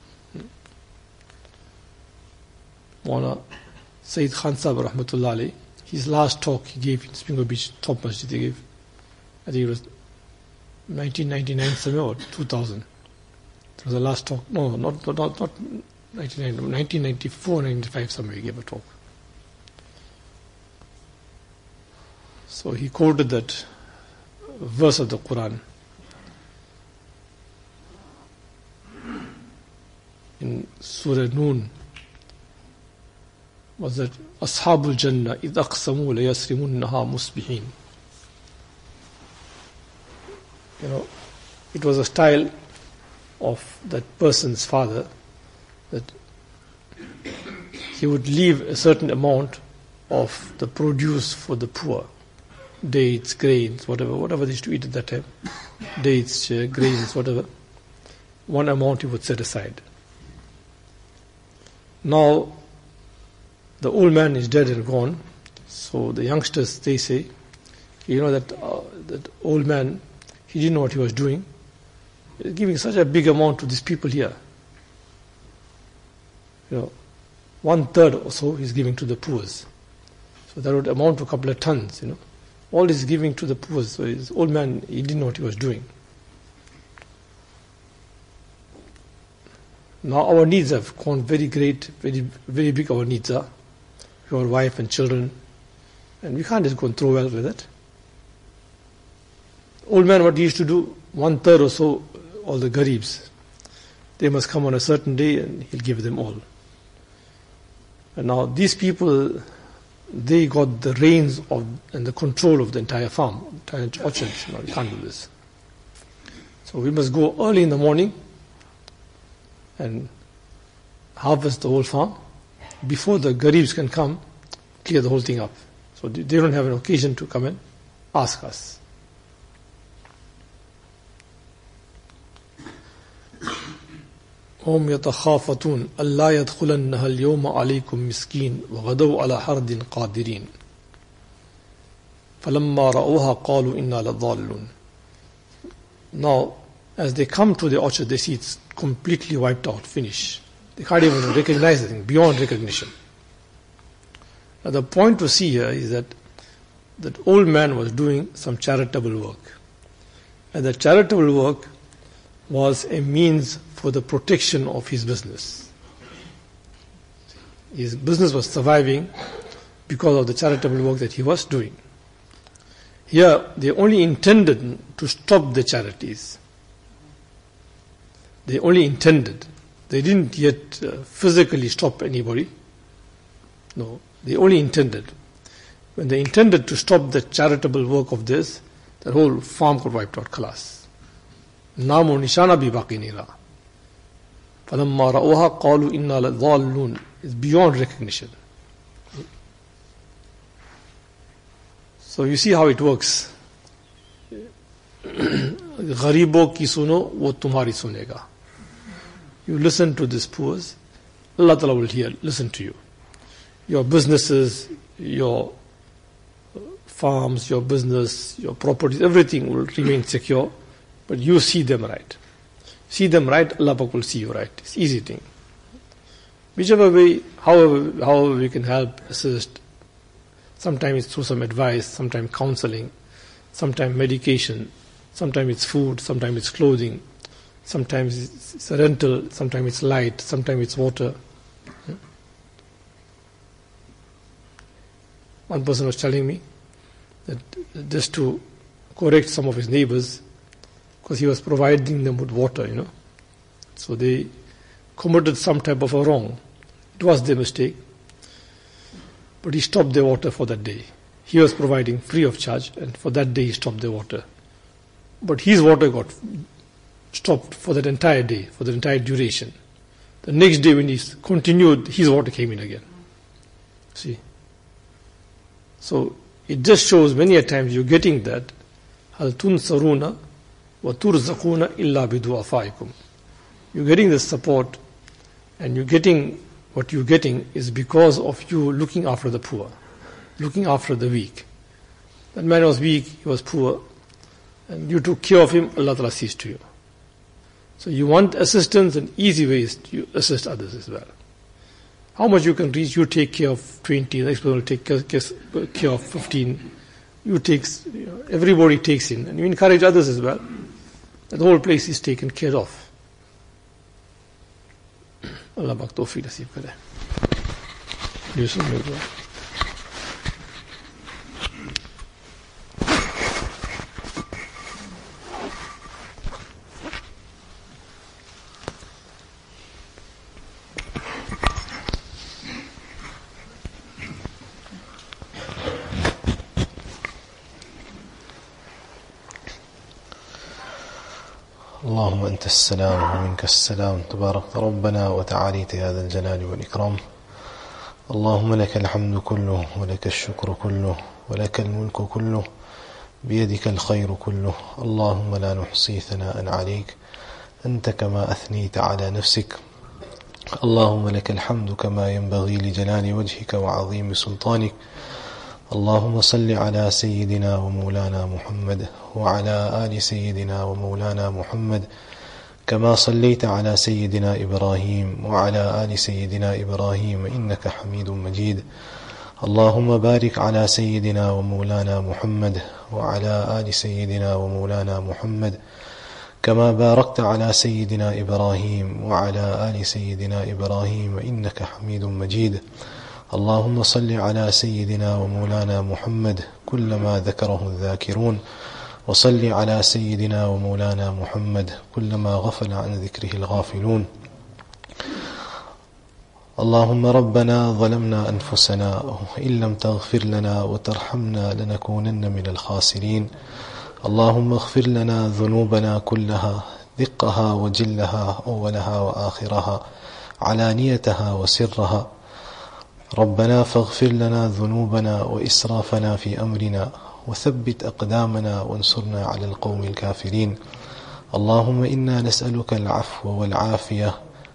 Maulana Sayyid Khan Sahib Rahmatullah Alayhi, his last talk he gave in Spingo Beach, top masjid he gave, I think it was nineteen ninety-nine somewhere or two thousand. It was the last talk. No, not not not ninety-nine, nineteen ninety-four, ninety-five somewhere he gave a talk. So he quoted that verse of the Quran in Surah Noon, was that Ashabul Jannah idh aqsamu la yasrimunnaha musbihin. You know, it was a style of that person's father that he would leave a certain amount of the produce for the poor, dates, grains, whatever, whatever they used to eat at that time, dates, uh, grains, whatever. One amount he would set aside. Now, the old man is dead and gone, so the youngsters, they say, you know, that uh, that old man, he didn't know what he was doing. He was giving such a big amount to these people here. You know, one third or so he's giving to the poor. So that would amount to a couple of tons, you know. All this giving to the poor. So his old man, he didn't know what he was doing. Now our needs have gone very great, very very big our needs are. Your wife and children, and we can't just go and throw well with it. Old man, what he used to do, one third or so, all the gharibs, they must come on a certain day and he'll give them all. And now these people, they got the reins of and the control of the entire farm, entire orchards. No, we can't do this. So we must go early in the morning and harvest the whole farm before the gharibs can come, clear the whole thing up. So they don't have an occasion to come and ask us. هم يتخافتون ألا يدخلنها اليوم عليكم مسكين وغدوا على حرد قادرين فلما رأوها قالوا إنا لضالون. Now, as they come to the orchard, they see it's completely wiped out, finished. They can't even recognize the thing, beyond recognition. Now the point to see here is that that old man was doing some charitable work. And the charitable work was a means for the protection of his business. His business was surviving because of the charitable work that he was doing. Here, they only intended to stop the charities. They only intended. They didn't yet uh, physically stop anybody. No, they only intended. When they intended to stop the charitable work of this, the whole farm got wiped out, khalas. Namo nishana bhi baqi nahi raha. Falamma ra'uha qalu inna ladhallun. It's beyond recognition. So you see how it works. Gharibo ki suno, wo tumhari sunega. You listen to these poor, Allah Ta'ala will hear, listen to you. Your businesses, your farms, your business, your properties, everything will remain secure, but you see them right. See them right, Allah will see you right. It's easy thing. Whichever way, however, however we can help, assist, sometimes it's through some advice, sometimes counseling, sometimes medication, sometimes it's food, sometimes it's clothing, sometimes it's a rental, sometimes it's light, sometimes it's water. One person was telling me that just to correct some of his neighbors, because he was providing them with water, you know. So they committed some type of a wrong. It was their mistake. But he stopped their water for that day. He was providing free of charge, and for that day he stopped their water. But his water got stopped for that entire day, for the entire duration. The next day when he continued, his water came in again. See? So it just shows many a times you're getting that هَلْ تُنْصَرُونَ وَتُرْزَقُونَ إِلَّا بِدُعَفَائِكُمْ. You're getting the support, and you're getting what you're getting is because of you looking after the poor, looking after the weak. That man was weak, he was poor, and you took care of him, Allah Ta'ala sees to you. So you want assistance, and easy ways to assist others as well. How much you can reach, you take care of twenty, the next person will take care of fifteen. You take, you know, everybody takes in, and you encourage others as well. The whole place is taken care of. Allah Pak Tawfiq Nasib Kare. Yusuf Mirza. اللهم أنت السلام ومنك السلام تبارك ربنا وتعاليت يا ذا الجلال والإكرام. اللهم لك الحمد كله ولك الشكر كله ولك الملك كله بيدك الخير كله. اللهم لا نحصي ثناء عليك أنت كما أثنيت على نفسك. اللهم لك الحمد كما ينبغي لجلال وجهك وعظيم سلطانك. اللهم صل على سيدنا ومولانا محمد وعلى آل سيدنا ومولانا محمد كما صليت على سيدنا إبراهيم وعلى آل سيدنا إبراهيم إنك حميد مجيد. اللهم بارك على سيدنا ومولانا محمد وعلى آل سيدنا ومولانا محمد كما باركت على سيدنا إبراهيم وعلى آل سيدنا إبراهيم إنك حميد مجيد. اللهم صل على سيدنا ومولانا محمد كلما ذكره الذاكرون وصل على سيدنا ومولانا محمد كلما غفل عن ذكره الغافلون. اللهم ربنا ظلمنا أنفسنا وإن لم تغفر لنا وترحمنا لنكونن من الخاسرين. اللهم اغفر لنا ذنوبنا كلها دقها وجلها أولها وآخرها علانيتها وسرها. ربنا فاغفر لنا ذنوبنا وإسرافنا في أمرنا وثبت أقدامنا وانصرنا على القوم الكافرين. اللهم إنا نسألك العفو والعافية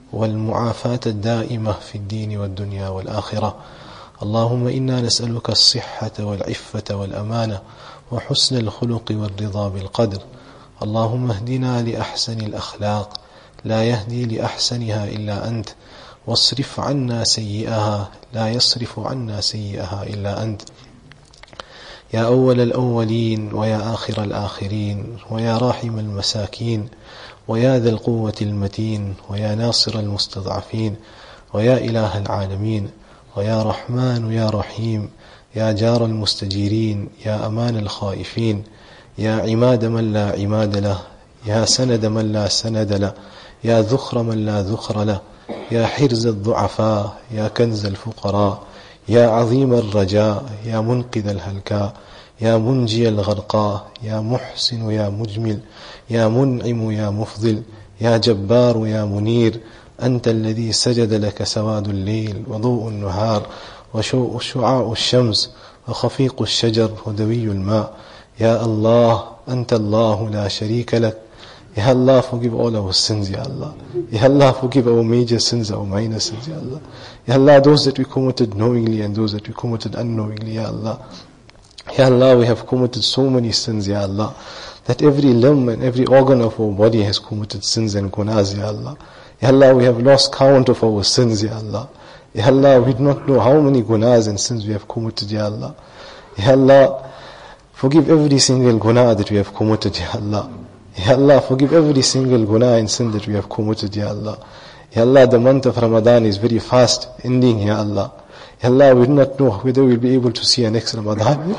والمعافاة الدائمة في الدين والدنيا والآخرة. اللهم إنا نسألك الصحة والعفة والأمانة وحسن الخلق والرضا بالقدر. اللهم اهدنا لأحسن الأخلاق لا يهدي لأحسنها إلا أنت، واصرف عنا سيئها لا يصرف عنا سيئها إلا أنت. يا أول الأولين ويا آخر الآخرين ويا راحم المساكين ويا ذا القوة المتين ويا ناصر المستضعفين ويا إله العالمين ويا رحمن يا رحيم يا جار المستجيرين يا أمان الخائفين يا عماد من لا عماد له يا سند من لا سند له يا ذخر من لا ذخر له يا حرز الضعفاء يا كنز الفقراء يا عظيم الرجاء يا منقذ الهلكاء يا منجي الغرقاء يا محسن يا مجمل يا منعم يا مفضل يا جبار يا منير. أنت الذي سجد لك سواد الليل وضوء النهار وشعاع الشمس وخفيق الشجر ودوي الماء. يا الله أنت الله لا شريك لك. Ya Allah, forgive all our sins, Ya Allah. Ya Allah, forgive our major sins, our minor sins, Ya Allah. Ya Allah, those that we committed knowingly and those that we committed unknowingly, Ya Allah. Ya Allah, we have committed so many sins, Ya Allah, that every limb and every organ of our body has committed sins and gunas, Ya Allah. Ya Allah, we have lost count of our sins, Ya Allah. Ya Allah, we do not know how many gunas and sins we have committed, Ya Allah. Ya Allah, forgive every single guna that we have committed, Ya Allah. Ya Allah, forgive every single guna and sin that we have committed, Ya Allah. Ya Allah, the month of Ramadan is very fast ending, Ya Allah. Ya Allah, we do not know whether we'll be able to see a next Ramadan.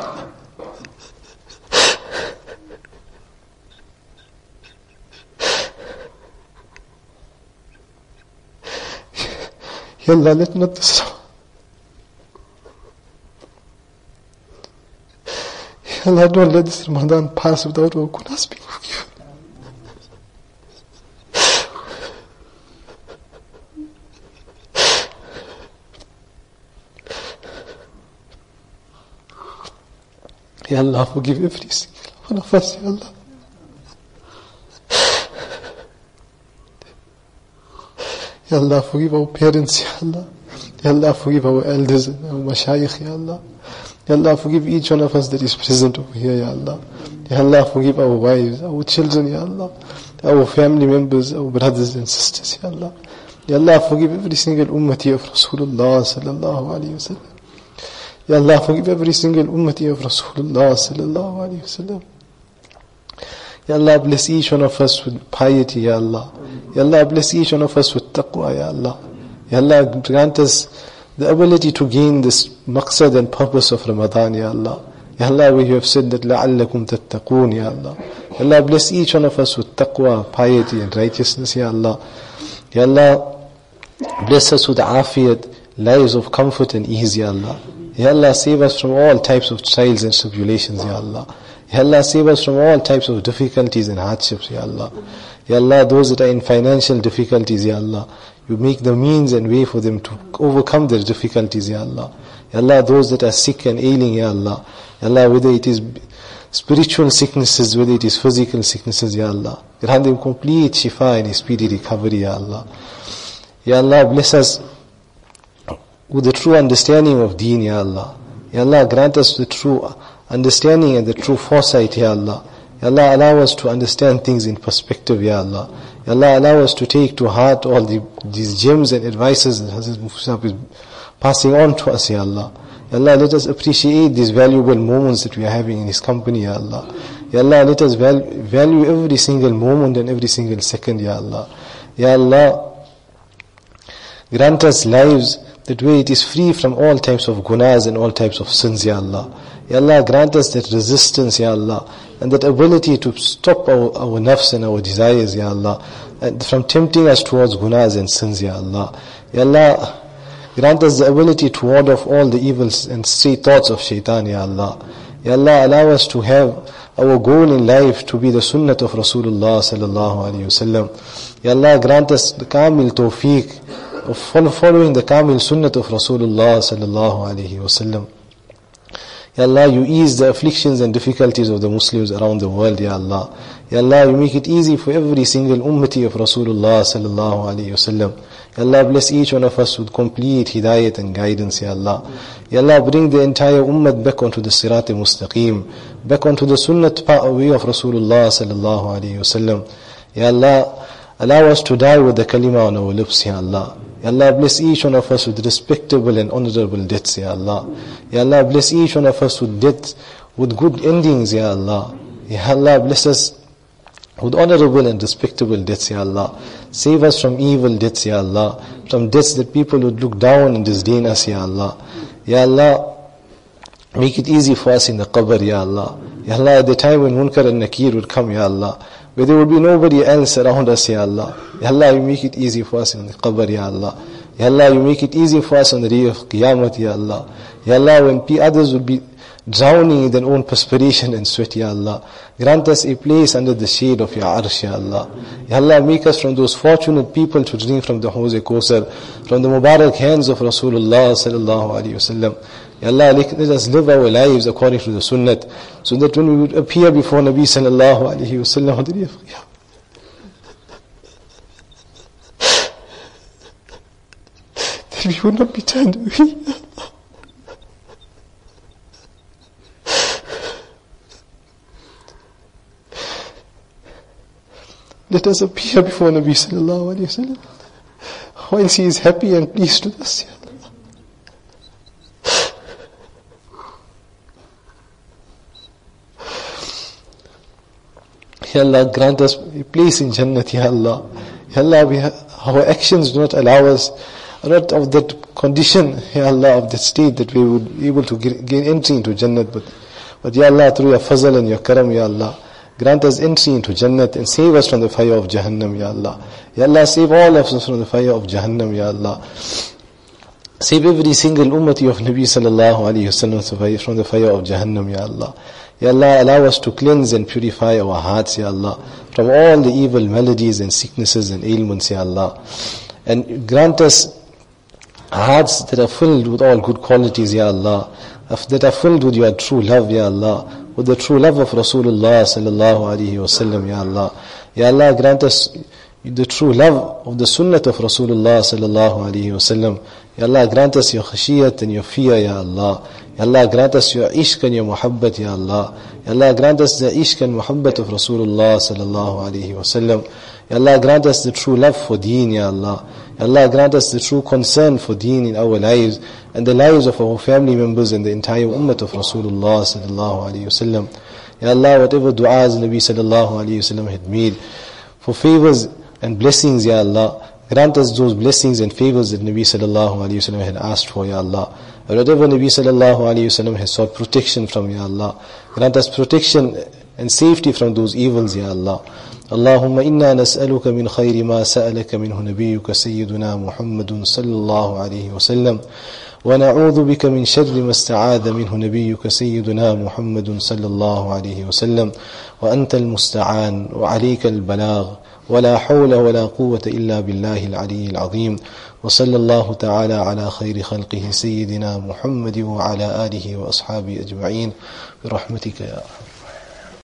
Ya Allah, let not this Ya Allah, don't let this Ramadan pass without our gunas being forgiven. Ya Allah, forgive every single one of us, Ya Allah. Ya Allah, forgive our parents, Ya Allah. Ya Allah, forgive our elders and our mashayikh, Ya Allah. Ya Allah, forgive each one of us that is present over here, Ya Allah. Ya Allah, forgive our wives, our children, Ya Allah, our family members, our brothers and sisters, Ya Allah. Ya Allah, forgive every single ummati of Rasulullah sallallahu alayhi wa sallam. Ya Allah, forgive every single ummati of Rasulullah sallallahu alayhi wa sallam. Ya Allah, bless each one of us with piety, Ya Allah. Ya Allah, bless each one of us with taqwa, Ya Allah. Ya Allah, grant us the ability to gain this maqsad and purpose of Ramadan, Ya Allah. Ya Allah, where you have said that لَعَلَّكُمْ تَتَّقُونَ, Ya Allah. Ya Allah, bless each one of us with taqwa, piety and righteousness, Ya Allah. Ya Allah, bless us with afiyat, lives of comfort and ease, Ya Allah. Ya Allah, save us from all types of trials and tribulations, Ya Allah. Ya Allah, save us from all types of difficulties and hardships, Ya Allah. Ya Allah, those that are in financial difficulties, Ya Allah, you make the means and way for them to overcome their difficulties, Ya Allah. Ya Allah, those that are sick and ailing, Ya Allah. Ya Allah, whether it is spiritual sicknesses, whether it is physical sicknesses, Ya Allah, grant them complete shifa and speedy recovery, Ya Allah. Ya Allah, bless us with the true understanding of deen, Ya Allah. Ya Allah, grant us the true understanding and the true foresight, Ya Allah. Ya Allah, allow us to understand things in perspective, Ya Allah. Ya Allah, allow us to take to heart all the, these gems and advices that Hazrat Mufti Sahib is passing on to us, Ya Allah. Ya Allah, let us appreciate these valuable moments that we are having in His company, Ya Allah. Ya Allah, let us val- value every single moment and every single second, Ya Allah. Ya Allah, grant us lives that way it is free from all types of gunas and all types of sins, Ya Allah. Ya Allah, grant us that resistance, Ya Allah, and that ability to stop our, our nafs and our desires, Ya Allah, and from tempting us towards gunas and sins, Ya Allah. Ya Allah, grant us the ability to ward off all the evils and stray thoughts of shaitan, Ya Allah. Ya Allah, allow us to have our goal in life to be the sunnah of Rasulullah sallallahu alayhi wa sallam. Ya Allah, grant us the kamil tawfiq of following the kamil sunnah of Rasulullah sallallahu alayhi wa sallam. Ya Allah, you ease the afflictions and difficulties of the Muslims around the world, Ya Allah. Ya Allah, you make it easy for every single ummati of Rasulullah sallallahu alayhi wasallam. Ya Allah, bless each one of us with complete hidayat and guidance, Ya Allah. Ya Allah, bring the entire ummah back onto the sirat mustaqim, back onto the sunnat way of Rasulullah sallallahu alayhi wasallam. Ya Allah, allow us to die with the kalima on our lips, Ya Allah. Ya Allah, bless each one of us with respectable and honorable deaths, Ya Allah. Ya Allah, bless each one of us with death, with good endings, Ya Allah. Ya Allah, bless us with honorable and respectable deaths, Ya Allah. Save us from evil deaths, Ya Allah. From deaths that people would look down and disdain us, Ya Allah. Ya Allah, make it easy for us in the qabr, Ya Allah. Ya Allah, at the time when Munkar and Nakir would come, Ya Allah, where there would be nobody else around us, Ya Allah. Ya Allah, you make it easy for us in the qabr, Ya Allah. Ya Allah, you make it easy for us on the day of Qiyamah, Ya Allah. Ya Allah, when others would be drowning in their own perspiration and sweat, Ya Allah, grant us a place under the shade of Your Arsh, Ya Allah. Ya Allah, make us from those fortunate people to drink from the Hawz Kausar, from the Mubarak hands of Rasulullah sallallahu alayhi wasallam. Ya Allah, let us live our lives according to the Sunnat, so that when we would appear before Nabi sallallahu alayhi wasallam on the day of Qiyamah, that we would not be turned away. Let us appear before Nabi sallallahu alayhi wasallam whilst he is happy and pleased with us, Ya Allah. Ya Allah, grant us a place in Jannat, Ya Allah. Ya Allah, we ha- our actions do not allow us, are not of that condition, Ya Allah, of that state that we would be able to get, gain entry into Jannat. But, but Ya Allah, through Your fazl and Your karam, Ya Allah, grant us entry into Jannat and save us from the fire of Jahannam, Ya Allah. Ya Allah, save all of us from the fire of Jahannam, Ya Allah. Save every single ummati of Nabi sallallahu alayhi wasallam from the fire of Jahannam, Ya Allah. Ya Allah, allow us to cleanse and purify our hearts, Ya Allah, from all the evil maladies and sicknesses and ailments, Ya Allah. And grant us hearts that are filled with all good qualities, Ya Allah, that are filled with Your true love, Ya Allah, with the true love of Rasulullah sallallahu alayhi wasallam, Ya Allah. Ya Allah, grant us the true love of the sunnat of Rasulullah sallallahu alayhi wasallam. Ya Allah, grant us Your khashiyat and Your fear, Ya Allah. Ya Allah, grant us Your ishq and Your muhabbat, Ya Allah. Ya Allah, grant us the ishq and muhabbat of Rasulullah sallallahu alayhi wasallam. Ya Allah, grant us the true love for deen, Ya Allah. Ya Allah, grant us the true concern for deen in our lives and the lives of our family members and the entire ummah of Rasulullah sallallahu alayhi wasallam. Ya Allah, whatever du'as Nabi sallallahu alayhi wasallam had made for favors and blessings, Ya Allah, grant us those blessings and favors that Nabi sallallahu alayhi wasallam had asked for, Ya Allah. And whatever Nabi sallallahu alayhi wasallam has sought protection from, Ya Allah, grant us protection and safety from those evils, Ya Allah. اللهم إنا نسألك من خير ما سألك منه نبيك سيدنا محمد صلى الله عليه وسلم ونعوذ بك من شر ما استعاذ منه نبيك سيدنا محمد صلى الله عليه وسلم وأنت المستعان وعليك البلاغ ولا حول ولا قوة إلا بالله العلي العظيم وصلى الله تعالى على خير خلقه سيدنا محمد وعلى آله وأصحابه أجمعين برحمتك يا أرحم